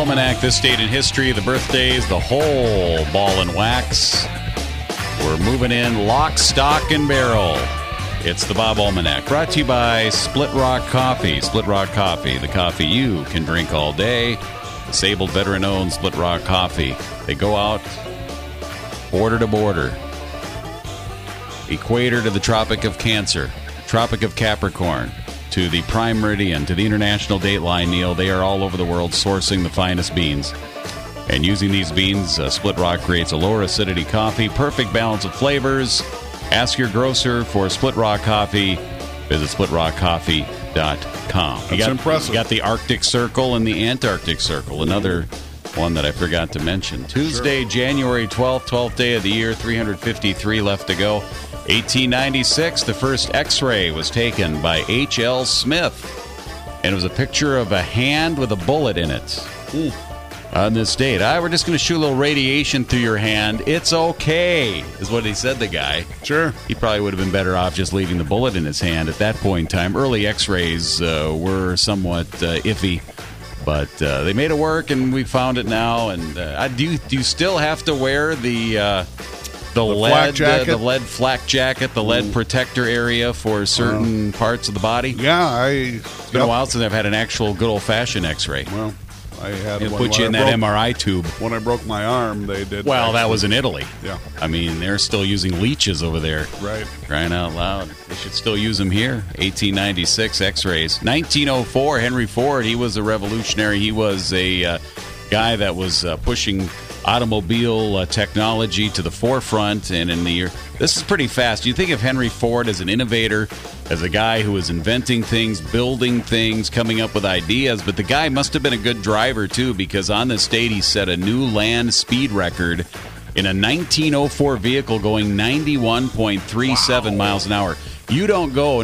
Almanac, this date in history, the birthdays, the whole ball and wax. We're moving in lock, stock, and barrel. It's the Bob Almanac, brought to you by Split Rock Coffee. Split Rock Coffee, the coffee you can drink all day. Disabled, veteran-owned Split Rock Coffee. They go out border to border. Equator to the Tropic of Cancer, Tropic of Capricorn, to the Prime Meridian, to the International Dateline, Neil. They are all over the world sourcing the finest beans. And using these beans, Split Rock creates a lower acidity coffee, perfect balance of flavors. Ask your grocer for Split Rock Coffee. Visit splitrockcoffee.com. That's impressive. You got the Arctic Circle and the Antarctic Circle, another one that I forgot to mention. Tuesday, January 12th, 12th day of the year, 353 left to go. 1896, the first X-ray was taken by H.L. Smith. And it was a picture of a hand with a bullet in it. On this date, we're just going to shoot a little radiation through your hand. It's okay, is what he said, the guy. Sure. He probably would have been better off just leaving the bullet in his hand at that point in time. Early X-rays were somewhat iffy, but they made it work, and we found it now. And do you still have to wear the lead flak jacket, the lead protector area for certain parts of the body? Yeah, It's been a while since I've had an actual good old-fashioned X-ray. Well, I had They one put you in that MRI tube. When I broke my arm, they did. Well, that was in Italy. Yeah. I mean, they're still using leeches over there. Right. Crying out loud. They should still use them here. 1896 X-rays. 1904, Henry Ford, he was a revolutionary. He was a guy that was pushing automobile technology to the forefront. And in the year, this is pretty fast. You think of Henry Ford as an innovator, as a guy who was inventing things, building things, coming up with ideas, but the guy must have been a good driver too, because on this date he set a new land speed record in a 1904 vehicle going 91.37 miles an hour. You don't go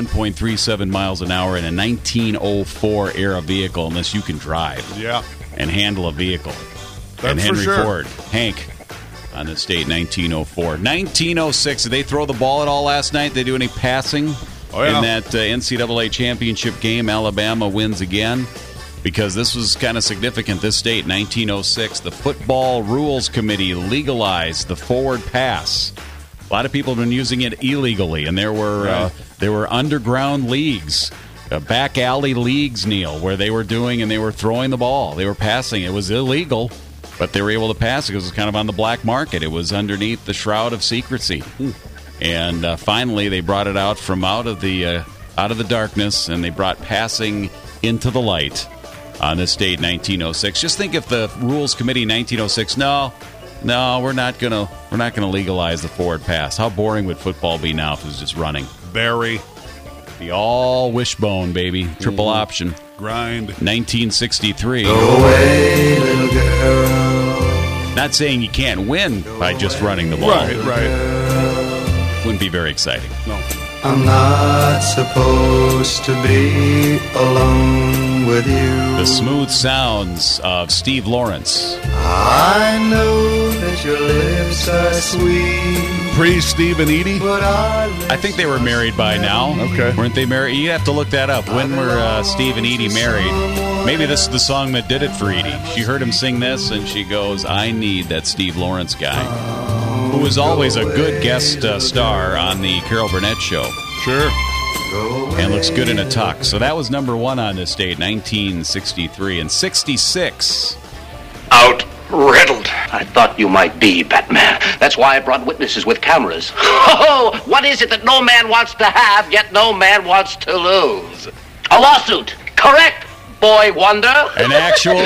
91.37 miles an hour in a 1904 era vehicle unless you can drive and handle a vehicle. And Henry Ford, Hank, on this date, 1904. 1906, did they throw the ball at all last night? Did they do any passing in that NCAA championship game? Alabama wins again. Because this was kind of significant. This date, 1906, the Football Rules Committee legalized the forward pass. A lot of people have been using it illegally, and there were underground leagues, back alley leagues, Neil, where they were doing and they were throwing the ball. They were passing. It was illegal. But they were able to pass it because it was kind of on the black market. It was underneath the shroud of secrecy. And finally, they brought it out from out of the darkness, and they brought passing into the light on this date, 1906. Just think if the Rules Committee, 1906, no, we're not gonna legalize the forward pass. How boring would football be now if it was just running? Very. Be all wishbone, baby. Triple option. Grind. 1963. Go away, little girl. Not saying you can't win by just running the ball. Right. Wouldn't be very exciting. No. I'm not supposed to be alone with you. The smooth sounds of Steve Lawrence. I know that your lips are sweet. Pre-Steve and Edie? But I think they were married by now. Okay. Weren't they married? You have to look that up. When were Steve and Edie married? Maybe this is the song that did it for Edie. She heard him sing this, and she goes, I need that Steve Lawrence guy. Who was always a good guest star on the Carol Burnett Show. Sure. And looks good in a tux. So that was number one on this date, 1963. And 66. Out. Riddled. I thought you might be Batman. That's why I brought witnesses with cameras. Oh, what is it that no man wants to have, yet no man wants to lose? A lawsuit. Correct, boy wonder. An actual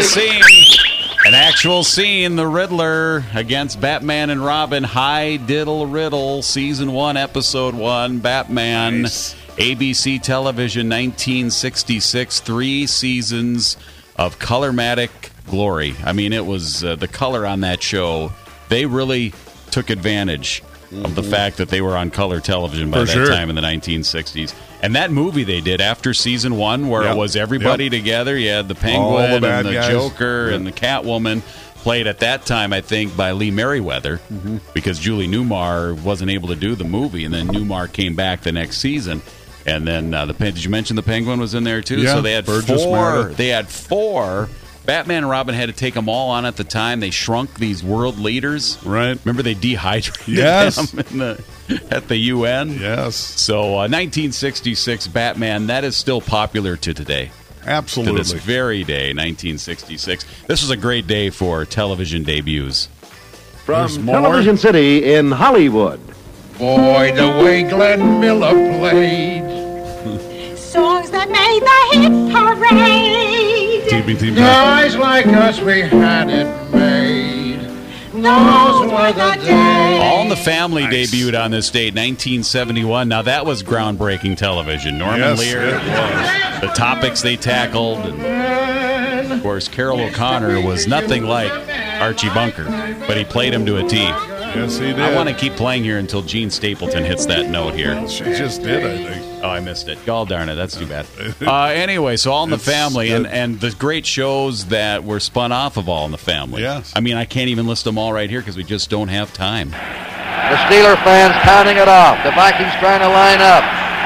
scene, the Riddler against Batman and Robin, High Diddle Riddle, Season 1, Episode 1, Batman, Nice. ABC Television, 1966, 3 seasons of colormatic glory. I mean, it was the color on that show. They really took advantage of the fact that they were on color television by that time in the 1960s. And that movie they did after Season 1, where it was everybody together. You had the Penguin and the Joker and the Catwoman, played at that time, I think, by Lee Merriweather, because Julie Newmar wasn't able to do the movie, and then Newmar came back the next season. And then did you mention the Penguin was in there too? Yeah, so they had Burgess four. Meredith. They had 4 Batman and Robin had to take them all on at the time. They shrunk these world leaders. Right. Remember they dehydrated Yes. them at the UN? Yes. So 1966 Batman, that is still popular to today. Absolutely. To this very day, 1966. This was a great day for television debuts. There's From more. Television City in Hollywood. Boy, the way Glenn Miller played. Songs that made the hit parade. TV team. Guys like us, we had it made. Those were the days. All in the Family debuted on this date, 1971. Now, that was groundbreaking television. Norman Yes, Lear, it was. the topics they tackled. And, of course, Carroll O'Connor was nothing like Archie Bunker, but he played him to a T. Yes, he did. I want to keep playing here until Gene Stapleton hits that note here. She just did, I think. Oh, I missed it. God darn it. That's too bad. Anyway, so All in the It's Family good. and the great shows that were spun off of All in the Family. Yes. I mean, I can't even list them all right here because we just don't have time. The Steeler fans counting it off. The Vikings trying to line up.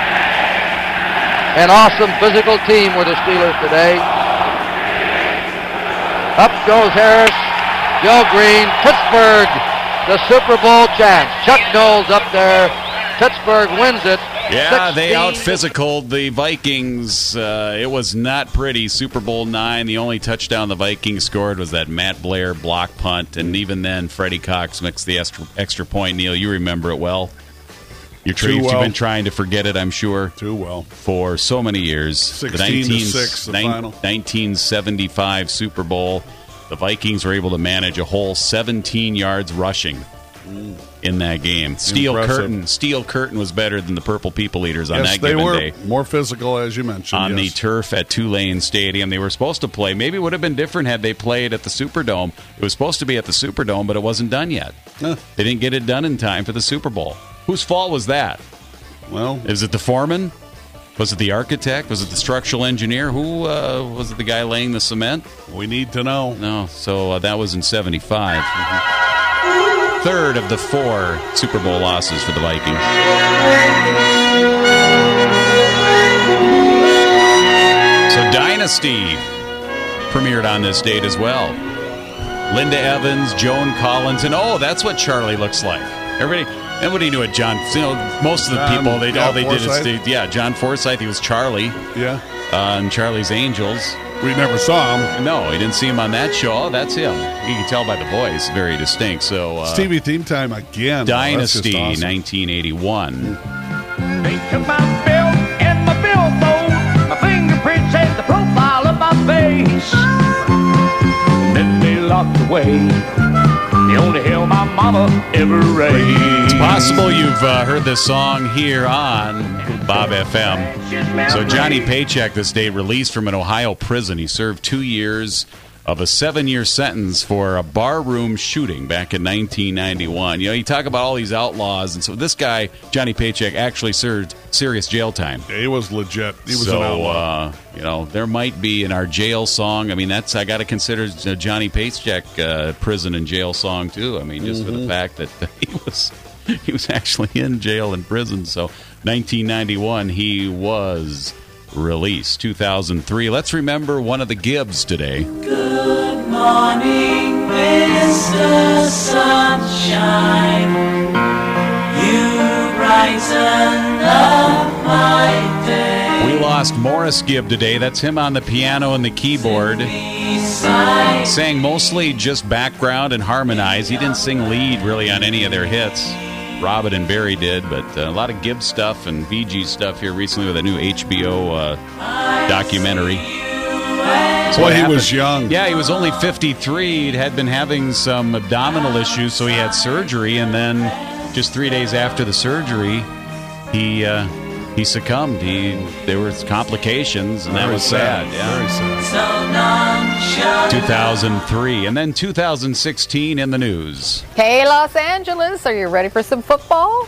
An awesome physical team with the Steelers today. Up goes Harris. Joe Green. Pittsburgh, the Super Bowl chance. Chuck Knowles up there. Pittsburgh wins it. Yeah, they 16 out-physicaled the Vikings. It was not pretty. Super Bowl IX, the only touchdown the Vikings scored was that Matt Blair block punt, and even then, Freddie Cox mixed the extra point. Neil, you remember it well. You've been trying to forget it, I'm sure. Too well. For so many years. 16-6, the final. 1975 Super Bowl. The Vikings were able to manage a whole 17 yards rushing in that game. Steel Curtain was better than the Purple People Eaters on that given day. More physical, as you mentioned. On the yes. turf at Tulane Stadium. They were supposed to play. Maybe it would have been different had they played at the Superdome. It was supposed to be at the Superdome, but it wasn't done yet. Huh. They didn't get it done in time for the Super Bowl. Whose fault was that? Well, Is it the foreman? Was it the architect? Was it the structural engineer? Who was it? The guy laying the cement? we need to know. No. So that was in 75. Third of the 4 Super Bowl losses for the Vikings. So Dynasty premiered on this date as well. Linda Evans, Joan Collins, and that's what Charlie looks like. Everybody knew it. John, most of the people, all they did is, John Forsythe. He was Charlie Yeah. on Charlie's Angels. We never saw him. No, he didn't see him on that show. Oh, that's him. You can tell by the voice, very distinct. So, Stevie theme time again. Dynasty, That's just awesome. 1981. Think of my bill and my billfold. My fingerprints and the profile of my face. Then they locked away. The only hell my mama ever raised. It's possible you've heard this song here on Bob FM. So Johnny Paycheck this day released from an Ohio prison. He served 2 years of a 7-year sentence for a barroom shooting back in 1991. You talk about all these outlaws, and so this guy, Johnny Paycheck, actually served serious jail time. Yeah, he was legit. He was an outlaw. There might be in our jail song. I mean, I got to consider Johnny Paycheck prison and jail song too. I mean, just for the fact that he was actually in jail and prison. So, 1991, he was released. 2003. Let's remember one of the Gibbs today. Good morning, Mr. Sunshine. You brighten up my day. We lost Morris Gibb today. That's him on the piano and the keyboard. Sang mostly just background and harmonized. He didn't sing lead really on any of their hits. Robin and Barry did, but a lot of Gibb stuff and Bee Gees stuff here recently with a new HBO documentary. Boy, he was young. Yeah, he was only 53. He had been having some abdominal issues, so he had surgery, and then just 3 days after the surgery, he succumbed. There were complications, and that was sad. Yeah. Very sad. So nonchalant. 2003, and then 2016 in the news. Hey, Los Angeles, are you ready for some football?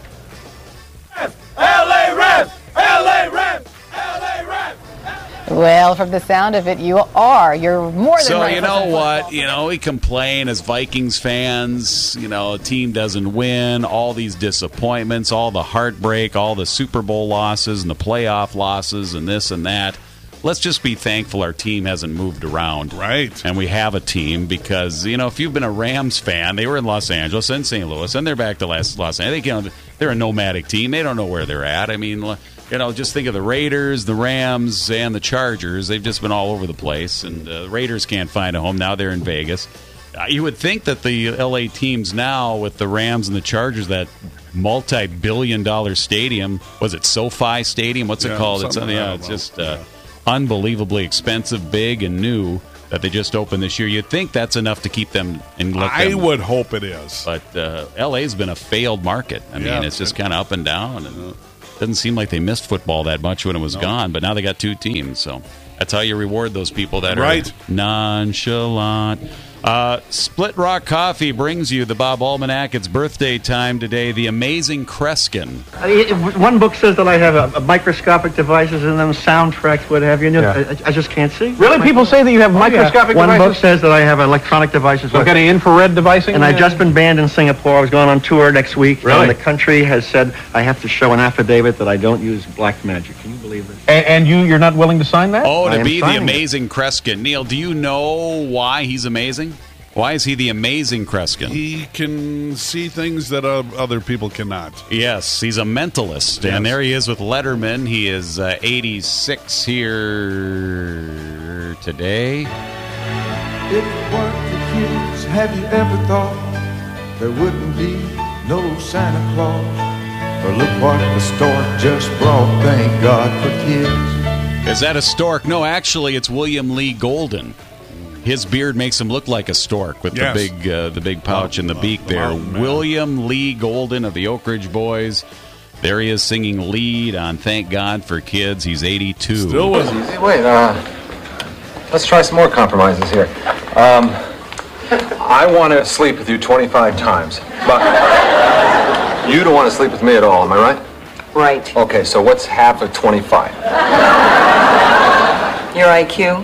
LA Rams! LA Rams! LA Rams! Well, from the sound of it, you are. You're more than So ready you for know some what? football. We complain as Vikings fans. A team doesn't win. All these disappointments, all the heartbreak, all the Super Bowl losses and the playoff losses, and this and that. let's just be thankful our team hasn't moved around. Right. And we have a team because, if you've been a Rams fan, they were in Los Angeles and St. Louis, and they're back to Los Angeles. They're a nomadic team. They don't know where they're at. I mean, just think of the Raiders, the Rams, and the Chargers. They've just been all over the place, and the Raiders can't find a home. Now they're in Vegas. You would think that the L.A. teams now, with the Rams and the Chargers, that multi-billion-dollar stadium, was it SoFi Stadium? What's it called? It's just unbelievably expensive, big, and new that they just opened this year. You'd think that's enough to keep them in. I would hope it is. But L.A.'s been a failed market. I mean, it's just kind of up and down, and doesn't seem like they missed football that much when it was gone. But now they got two teams, so that's how you reward those people that are nonchalant. Split Rock Coffee brings you the Bob Almanac. It's birthday time today. The Amazing Kreskin. One book says that I have a microscopic devices in them, soundtracks, what have you. I just can't see. Really? People say that you have microscopic devices? One book says that I have electronic devices. I've got any infrared devicing? And I've just been banned in Singapore. I was going on tour next week. Really? And the country has said I have to show an affidavit that I don't use black magic. Can you believe this? And you're not willing to sign that? Oh, to be the Amazing Kreskin. Neil, do you know why he's amazing? Why is he the Amazing Kreskin? He can see things that other people cannot. Yes, he's a mentalist. Yes. And there he is with Letterman. He is 86 here today. If it weren't the kids, have you ever thought there wouldn't be no Santa Claus? Or look what the stork just brought, thank God for kids. Is that a stork? No, actually, it's William Lee Golden. His beard makes him look like a stork with the big pouch and the beak there. William Lee Golden of the Oak Ridge Boys. There he is singing lead on Thank God for Kids. He's 82. Still wasn't. Hey, wait, let's try some more compromises here. I want to sleep with you 25 times, but you don't want to sleep with me at all, am I right? Right. Okay, so what's half of 25? Your IQ?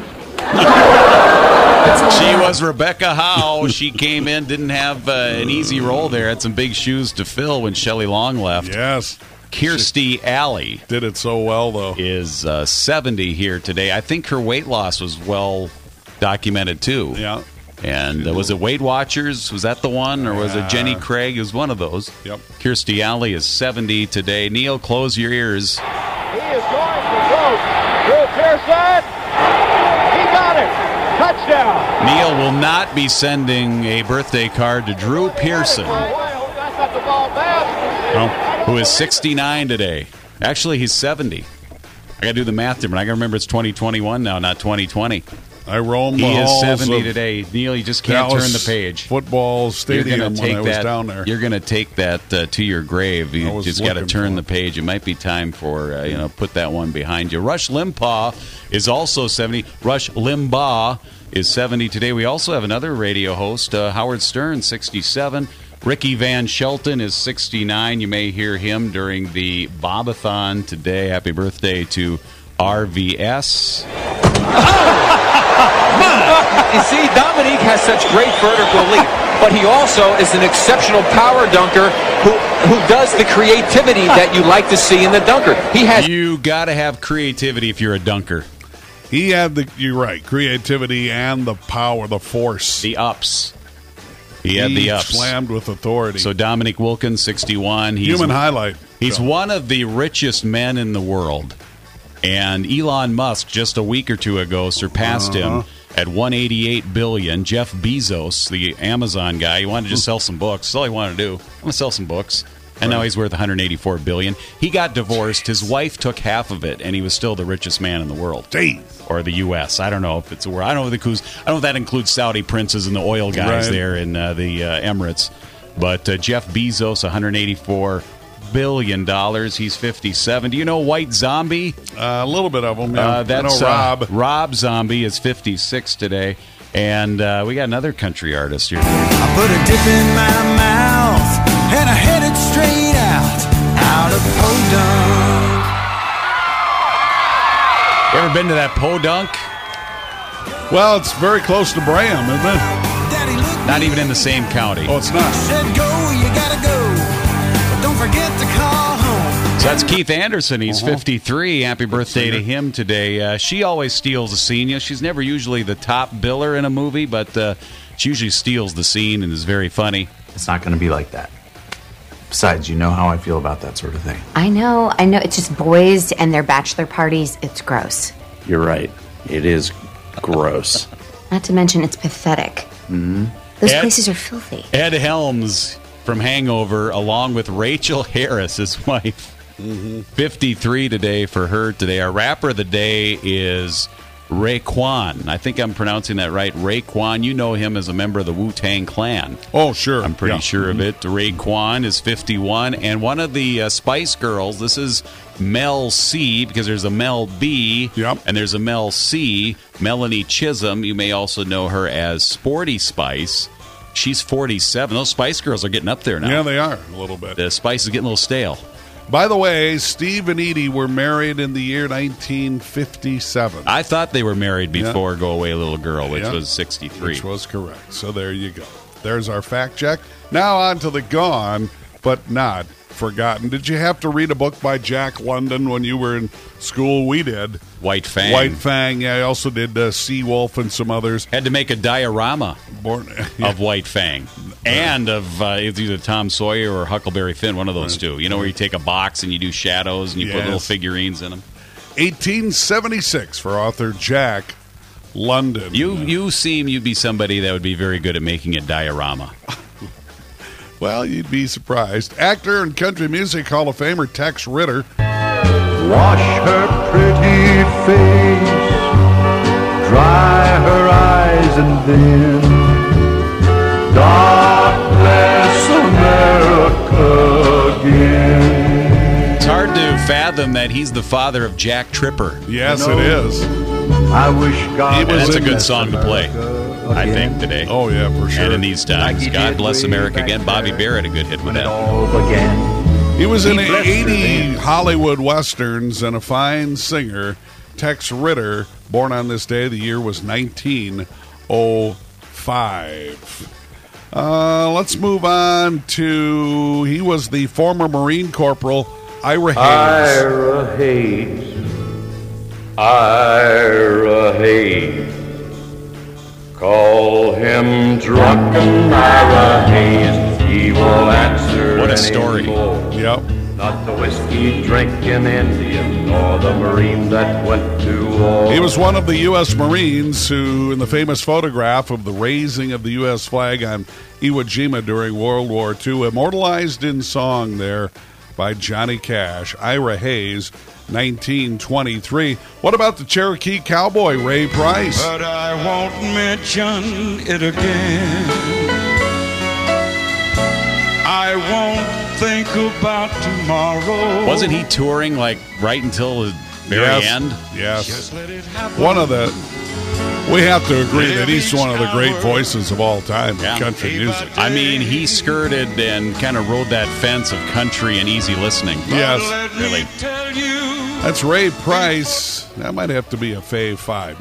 She was Rebecca Howe. She came in, didn't have an easy role there. Had some big shoes to fill when Shelley Long left. Yes. Kirstie Alley. Did it so well, though. Is 70 here today. I think her weight loss was well documented, too. Yeah. And was it Weight Watchers? Was that the one? Or was it Jenny Craig? It was one of those. Yep. Kirstie Alley is 70 today. Neil, close your ears. He is going to go. Drew Pearson. He got it. Touchdown. Neil will not be sending a birthday card to Drew Pearson, who is 69 today. Actually, he's 70. I got to do the math different. I got to remember it's 2021 now, not 2020. I roamed the He is halls 70 of today. Neil, you just can't Dallas turn the page. Football stadium when I was down there. You're going to take that to your grave. You just got to turn the page. It might be time for, put that one behind you. Rush Limbaugh is also 70. Rush Limbaugh is 70 today. We also have another radio host, Howard Stern, 67. Ricky Van Shelton is 69. You may hear him during the Bobathon today. Happy birthday to RVS. You see, Dominique has such great vertical leap, but he also is an exceptional power dunker who does the creativity that you like to see in the dunker. You got to have creativity if you're a dunker. He had you're right, creativity and the power, the force. The ups. He had the ups. Slammed with authority. So Dominic Wilkins, 61. Human highlight. He's one of the richest men in the world. And Elon Musk, just a week or two ago, surpassed him at $188 billion. Jeff Bezos, the Amazon guy, he wanted to just sell some books. That's all he wanted to do. I'm going to sell some books. And now he's worth $184 billion. He got divorced. His wife took half of it, and he was still the richest man in the world. Or the U.S. I don't know if it's a word. I don't know if that includes Saudi princes and the oil guys there in the Emirates. But Jeff Bezos, $184 billion. He's 57. Do you know White Zombie? A little bit of them. Yeah. That's I know Rob. Rob Zombie is 56 today. And we got another country artist here. I put a dip in my mouth and I headed straight out of Podunk. You ever been to that Podunk? Well, it's very close to Braham, isn't it? Not even in the same county. Oh, it's not. Said go, you gotta go. But don't forget to call home. that's Keith Anderson. He's 53. Happy birthday to him today. She always steals the scene. You know, she's never usually the top biller in a movie, but she usually steals the scene and is very funny. It's not going to be like that. Besides, you know how I feel about that sort of thing. I know. It's just boys and their bachelor parties. It's gross. You're right. It is gross. Not to mention, it's pathetic. Mm-hmm. Those places are filthy. Ed Helms from Hangover, along with Rachel Harris, his wife. 53 today for her today. Our rapper of the day is Raekwon. I think I'm pronouncing that right. Raekwon. You know him as a member of the Wu-Tang Clan. Oh, sure. I'm pretty sure of it. Raekwon is 51. And one of the Spice Girls, this is Mel C, because there's a Mel B and there's a Mel C. Melanie Chisholm. You may also know her as Sporty Spice. She's 47. Those Spice Girls are getting up there now. Yeah, they are a little bit. The Spice is getting a little stale. By the way, Steve and Edie were married in the year 1957. I thought they were married before Go Away Little Girl, which was 63. Which was correct. So there you go. There's our fact check. Now on to the gone, but not forgotten. Did you have to read a book by Jack London when you were in school? We did. White Fang. White Fang, yeah. I also did Seawolf and some others. Had to make a diorama of White Fang. And of it's either Tom Sawyer or Huckleberry Finn, one of those two. You know, where you take a box and you do shadows and you put little figurines in them. 1876 for author Jack London. You'd be somebody that would be very good at making a diorama. Well, you'd be surprised. Actor and country music Hall of Famer Tex Ritter. Wash her pretty face, dry her eyes, and then God bless America again. It's hard to fathom that he's the father of Jack Tripper. Yes, it is. I wish God. That's a good song to play, I think, today. Oh, yeah, for sure. And in these times. God Bless America again. Bobby Barrett, a good hit with that. He was in 80 Hollywood Westerns and a fine singer. Tex Ritter, born on this day, the year was 1905. Let's move on to, he was the former Marine Corporal Ira Hayes. Ira Hayes. Ira Hayes. Call him drunken Ira Hayes. He will answer. What a story. Yep. Not the whiskey drinking Indian or the Marine that went to war. He was one of the U.S. Marines who, in the famous photograph of the raising of the U.S. flag on Iwo Jima during World War II, immortalized in song there by Johnny Cash. Ira Hayes, 1923. What about the Cherokee cowboy, Ray Price? But I won't mention it again. I won't think about tomorrow. Wasn't he touring like right until the very end? Yes. One of the. We have to agree that he's one of the great voices of all time in country music. I mean, he skirted and kind of rode that fence of country and easy listening. Yes. Really. That's Ray Price. That might have to be a Fave 5.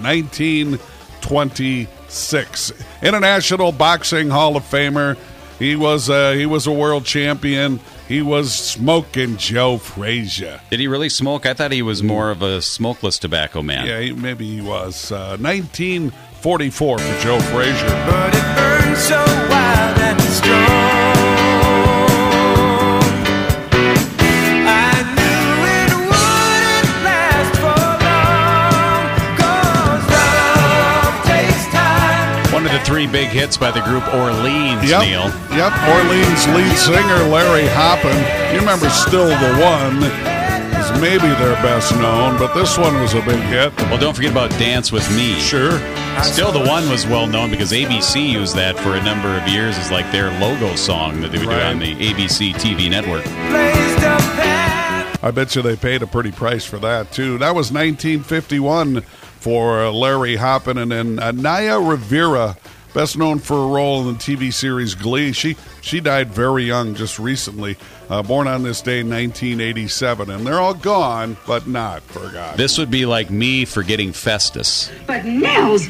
1926. International Boxing Hall of Famer. He was a world champion. He was smoking Joe Frazier. Did he really smoke? I thought he was more of a smokeless tobacco man. Yeah, maybe he was. 1944 for Joe Frazier. But it burns so wild and strong. I knew it wouldn't last for long. 'Cause love takes time. One of the three big hits by the group Orleans, Neil. Yep, Orleans lead singer Larry Hoppin. You remember Still the One is maybe their best known, but this one was a big hit. Well, don't forget about Dance With Me. Sure. Still the One was well known because ABC used that for a number of years as like their logo song that they would do on the ABC TV network. I bet you they paid a pretty price for that, too. That was 1951 for Larry Hoppin. And then Naya Rivera, best known for a role in the TV series Glee. She died very young just recently, born on this day, 1987. And they're all gone, but not forgotten. This would be like me forgetting Festus. But Nels,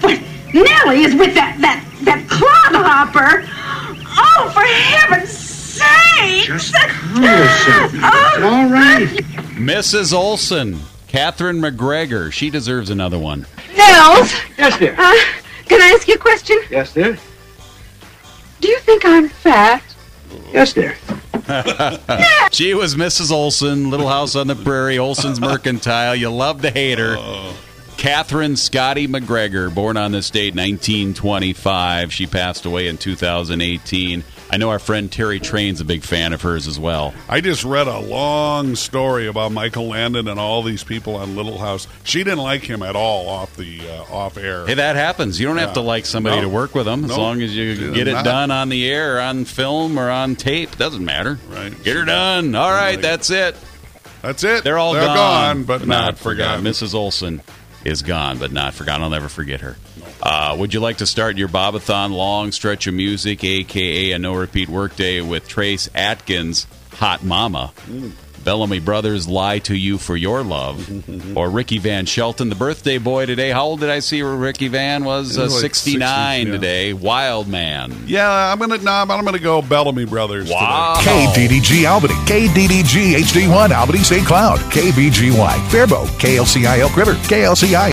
Nellie is with that clodhopper. Oh, for heaven's Say! Just calm yourself. It's all right. Mrs. Olson, Catherine McGregor. She deserves another one. Nels. Yes, dear. Can I ask you a question? Yes, dear. Do you think I'm fat? Yes, dear. She was Mrs. Olson, Little House on the Prairie, Olson's Mercantile. You love to hate her. Catherine Scotty McGregor, born on this date, 1925. She passed away in 2018. I know our friend Terry Train's a big fan of hers as well. I just read a long story about Michael Landon and all these people on Little House. She didn't like him at all off air. Hey, that happens. You don't have to like somebody to work with them as long as you get it done on the air, on film, or on tape. Doesn't matter. Right. Get her done. All right, that's it. That's it. They're gone, but not forgotten. Mrs. Olson is gone, but not forgotten. I'll never forget her. Would you like to start your Bobathon long stretch of music, a.k.a. a no-repeat workday with Trace Atkins, Hot Mama, Bellamy Brothers, Lie to You for Your Love, or Ricky Van Shelton, the birthday boy today? How old did I see Ricky Van was? 69 today. Wild Man. Yeah, I'm gonna go Bellamy Brothers. Wow. Today. KDDG Albany, KDDG HD1 Albany St. Cloud, KBGY Faribault, KLCI Elk River, KLCI